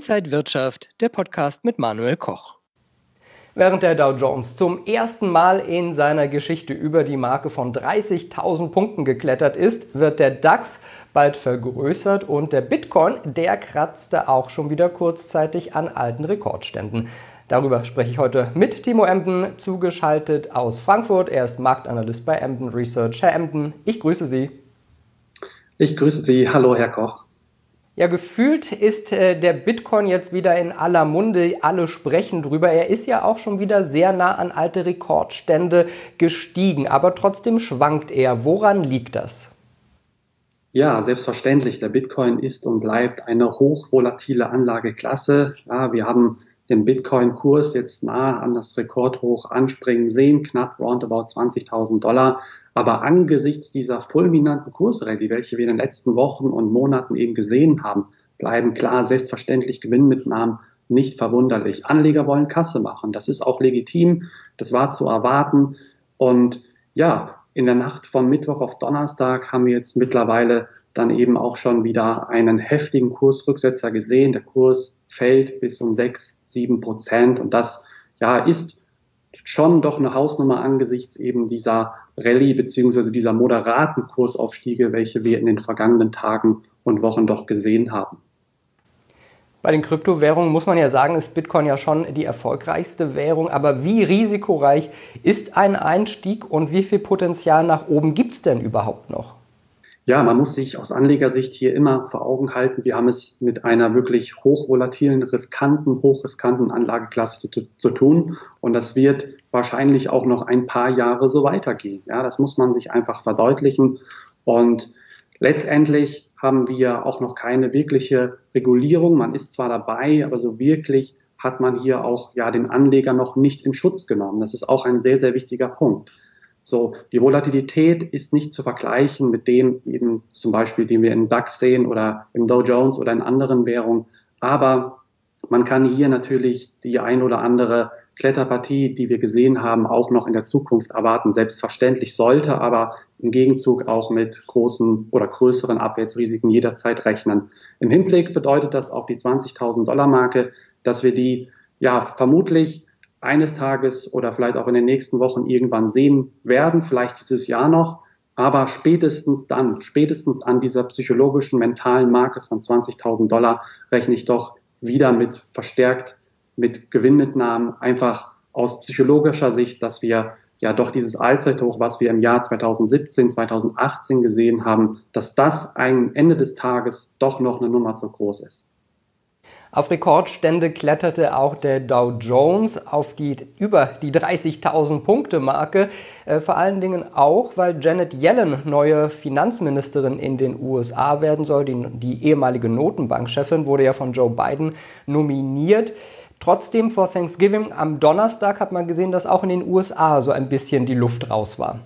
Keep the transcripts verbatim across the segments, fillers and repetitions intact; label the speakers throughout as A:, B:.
A: Inside Wirtschaft, der Podcast mit Manuel Koch.
B: Während der Dow Jones zum ersten Mal in seiner Geschichte über die Marke von dreißigtausend Punkten geklettert ist, wird der DAX bald vergrößert und der Bitcoin, der kratzte auch schon wieder kurzzeitig an alten Rekordständen. Darüber spreche ich heute mit Timo Emden, zugeschaltet aus Frankfurt. Er ist Marktanalyst bei Emden Research. Herr Emden, ich grüße Sie.
C: Ich grüße Sie. Hallo, Herr Koch.
B: Ja, gefühlt ist äh, der Bitcoin jetzt wieder in aller Munde, alle sprechen drüber. Er ist ja auch schon wieder sehr nah an alte Rekordstände gestiegen, aber trotzdem schwankt er. Woran liegt das?
C: Ja, selbstverständlich. Der Bitcoin ist und bleibt eine hochvolatile Anlageklasse. Ja, wir haben den Bitcoin-Kurs jetzt nah an das Rekordhoch anspringen sehen, knapp roundabout zwanzigtausend Dollar. Aber angesichts dieser fulminanten Kursrallye, welche wir in den letzten Wochen und Monaten eben gesehen haben, bleiben klar selbstverständlich Gewinnmitnahmen nicht verwunderlich. Anleger wollen Kasse machen. Das ist auch legitim. Das war zu erwarten. Und ja, in der Nacht von Mittwoch auf Donnerstag haben wir jetzt mittlerweile dann eben auch schon wieder einen heftigen Kursrücksetzer gesehen. Der Kurs fällt bis um sechs, sieben Prozent. Und das ja ist schon doch eine Hausnummer angesichts eben dieser Rallye beziehungsweise dieser moderaten Kursaufstiege, welche wir in den vergangenen Tagen und Wochen doch gesehen haben.
B: Bei den Kryptowährungen muss man ja sagen, ist Bitcoin ja schon die erfolgreichste Währung. Aber wie risikoreich ist ein Einstieg und wie viel Potenzial nach oben gibt es denn überhaupt noch?
C: Ja, man muss sich aus Anlegersicht hier immer vor Augen halten, wir haben es mit einer wirklich hochvolatilen, riskanten, hochriskanten Anlageklasse zu, zu tun. Und das wird wahrscheinlich auch noch ein paar Jahre so weitergehen. Ja, das muss man sich einfach verdeutlichen. Und letztendlich haben wir auch noch keine wirkliche Regulierung. Man ist zwar dabei, aber so wirklich hat man hier auch ja den Anleger noch nicht in Schutz genommen. Das ist auch ein sehr, sehr wichtiger Punkt. So, die Volatilität ist nicht zu vergleichen mit dem eben zum Beispiel, den wir im DAX sehen oder im Dow Jones oder in anderen Währungen. Aber man kann hier natürlich die ein oder andere Kletterpartie, die wir gesehen haben, auch noch in der Zukunft erwarten. Selbstverständlich sollte aber im Gegenzug auch mit großen oder größeren Abwärtsrisiken jederzeit rechnen. Im Hinblick bedeutet das auf die zwanzigtausend Dollar Marke, dass wir die ja vermutlich eines Tages oder vielleicht auch in den nächsten Wochen irgendwann sehen werden, vielleicht dieses Jahr noch, aber spätestens dann, spätestens an dieser psychologischen, mentalen Marke von zwanzigtausend Dollar rechne ich doch wieder mit verstärkt, mit Gewinnmitnahmen, einfach aus psychologischer Sicht, dass wir ja doch dieses Allzeithoch, was wir im Jahr zweitausendsiebzehn, zweitausendachtzehn gesehen haben, dass das am Ende des Tages doch noch eine Nummer zu groß ist.
B: Auf Rekordstände kletterte auch der Dow Jones auf die über die dreißigtausend Punkte Marke. Äh, vor allen Dingen auch, weil Janet Yellen neue Finanzministerin in den U S A werden soll. Die, die ehemalige Notenbankchefin wurde ja von Joe Biden nominiert. Trotzdem vor Thanksgiving am Donnerstag hat man gesehen, dass auch in den U S A so ein bisschen die Luft raus war.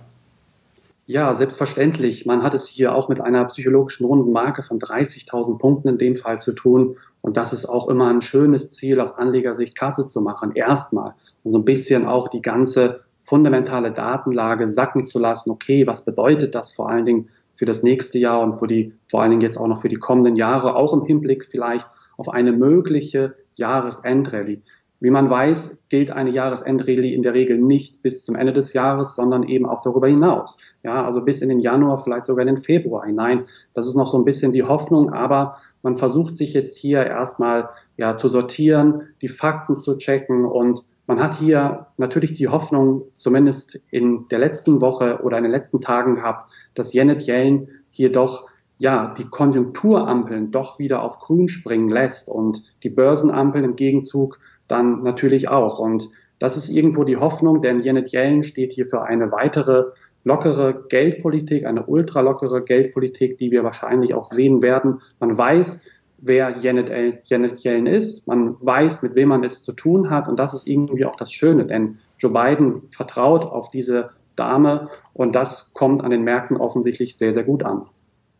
C: Ja, selbstverständlich. Man hat es hier auch mit einer psychologischen runden Marke von dreißigtausend Punkten in dem Fall zu tun. Und das ist auch immer ein schönes Ziel, aus Anlegersicht Kasse zu machen. Erstmal. Und so ein bisschen auch die ganze fundamentale Datenlage sacken zu lassen. Okay, was bedeutet das vor allen Dingen für das nächste Jahr und für die, vor allen Dingen jetzt auch noch für die kommenden Jahre, auch im Hinblick vielleicht auf eine mögliche Jahresendrallye. Wie man weiß, gilt eine Jahresendrallye in der Regel nicht bis zum Ende des Jahres, sondern eben auch darüber hinaus. Ja, also bis in den Januar, vielleicht sogar in den Februar hinein. Das ist noch so ein bisschen die Hoffnung, aber man versucht sich jetzt hier erstmal ja zu sortieren, die Fakten zu checken und man hat hier natürlich die Hoffnung, zumindest in der letzten Woche oder in den letzten Tagen gehabt, dass Janet Yellen hier doch ja, die Konjunkturampeln doch wieder auf grün springen lässt und die Börsenampeln im Gegenzug dann natürlich auch. Und das ist irgendwo die Hoffnung, denn Janet Yellen steht hier für eine weitere lockere Geldpolitik, eine ultralockere Geldpolitik, die wir wahrscheinlich auch sehen werden. Man weiß, wer Janet, Janet Yellen ist, man weiß, mit wem man es zu tun hat und das ist irgendwie auch das Schöne, denn Joe Biden vertraut auf diese Dame und das kommt an den Märkten offensichtlich sehr, sehr gut an.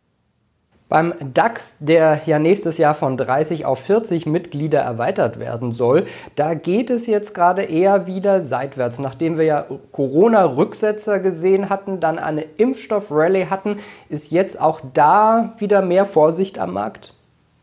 B: Beim DAX, der ja nächstes Jahr von dreißig auf vierzig Mitglieder erweitert werden soll, da geht es jetzt gerade eher wieder seitwärts. Nachdem wir ja Corona-Rücksetzer gesehen hatten, dann eine Impfstoff-Rallye hatten, ist jetzt auch da wieder mehr Vorsicht am Markt?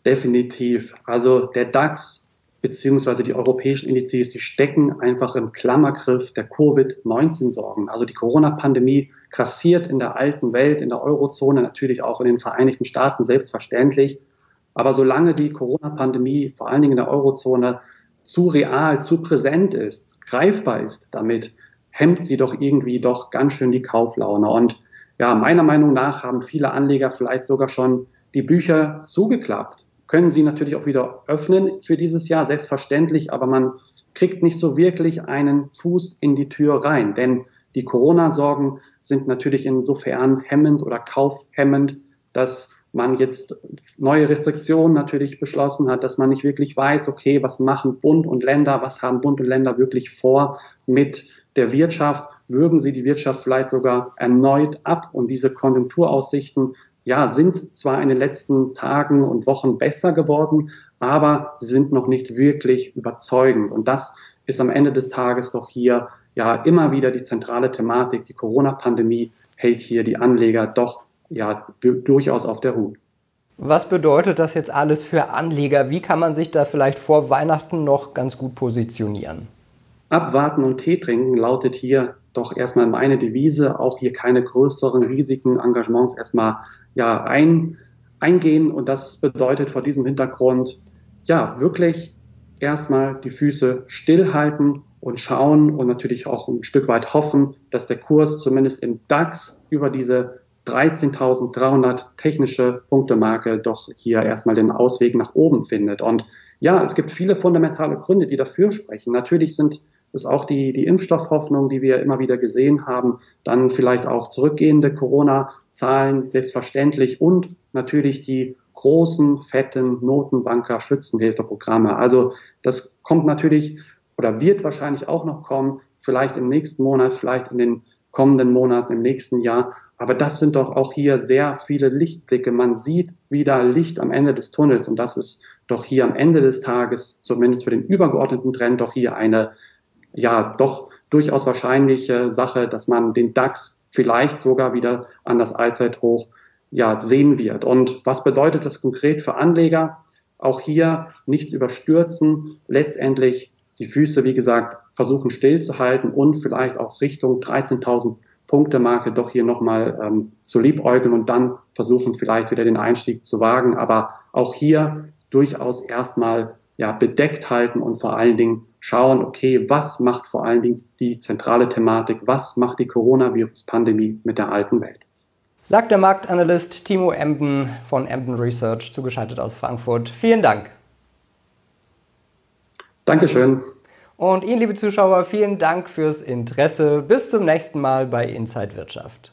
C: Definitiv. Also der DAX beziehungsweise die europäischen Indizes, die stecken einfach im Klammergriff der Covid neunzehn Sorgen. Also die Corona-Pandemie grassiert in der alten Welt, in der Eurozone, natürlich auch in den Vereinigten Staaten, selbstverständlich. Aber solange die Corona-Pandemie vor allen Dingen in der Eurozone zu real, zu präsent ist, greifbar ist damit, hemmt sie doch irgendwie doch ganz schön die Kauflaune. Und ja, meiner Meinung nach haben viele Anleger vielleicht sogar schon die Bücher zugeklappt. Können sie natürlich auch wieder öffnen für dieses Jahr, selbstverständlich, aber man kriegt nicht so wirklich einen Fuß in die Tür rein. Denn die Corona-Sorgen sind natürlich insofern hemmend oder kaufhemmend, dass man jetzt neue Restriktionen natürlich beschlossen hat, dass man nicht wirklich weiß, okay, was machen Bund und Länder, was haben Bund und Länder wirklich vor mit der Wirtschaft? Würgen sie die Wirtschaft vielleicht sogar erneut ab? Und diese Konjunkturaussichten, ja, sind zwar in den letzten Tagen und Wochen besser geworden, aber sie sind noch nicht wirklich überzeugend. Und das ist am Ende des Tages doch hier ja immer wieder die zentrale Thematik. Die Corona-Pandemie hält hier die Anleger doch ja durchaus auf der Hut.
B: Was bedeutet das jetzt alles für Anleger? Wie kann man sich da vielleicht vor Weihnachten noch ganz gut positionieren?
C: Abwarten und Tee trinken lautet hier doch erstmal meine Devise. Auch hier keine größeren Risiken, Engagements erstmal ja ein, eingehen. Und das bedeutet vor diesem Hintergrund ja wirklich erstmal die Füße stillhalten und schauen und natürlich auch ein Stück weit hoffen, dass der Kurs zumindest im DAX über diese dreizehntausenddreihundert technische Punktemarke doch hier erstmal den Ausweg nach oben findet. Und ja, es gibt viele fundamentale Gründe, die dafür sprechen. Natürlich sind es auch die, die Impfstoffhoffnung, die wir immer wieder gesehen haben, dann vielleicht auch zurückgehende Corona-Zahlen, selbstverständlich, und natürlich die großen, fetten Notenbanker-Schützenhilfeprogramme. Also das kommt natürlich oder wird wahrscheinlich auch noch kommen, vielleicht im nächsten Monat, vielleicht in den kommenden Monaten, im nächsten Jahr. Aber das sind doch auch hier sehr viele Lichtblicke. Man sieht wieder Licht am Ende des Tunnels, und das ist doch hier am Ende des Tages, zumindest für den übergeordneten Trend, doch hier eine, ja, doch durchaus wahrscheinliche Sache, dass man den DAX vielleicht sogar wieder an das Allzeithoch, ja, sehen wird. Und was bedeutet das konkret für Anleger? Auch hier nichts überstürzen, letztendlich die Füße, wie gesagt, versuchen stillzuhalten und vielleicht auch Richtung dreizehntausend Punkte Marke doch hier nochmal ähm, zu liebäugeln und dann versuchen vielleicht wieder den Einstieg zu wagen. Aber auch hier durchaus erstmal ja bedeckt halten und vor allen Dingen schauen, okay, was macht vor allen Dingen die zentrale Thematik, was macht die Coronavirus-Pandemie mit der alten Welt?
B: Sagt der Marktanalyst Timo Emden von Emden Research, zugeschaltet aus Frankfurt. Vielen Dank.
C: Dankeschön.
B: Und Ihnen, liebe Zuschauer, vielen Dank fürs Interesse. Bis zum nächsten Mal bei Inside Wirtschaft.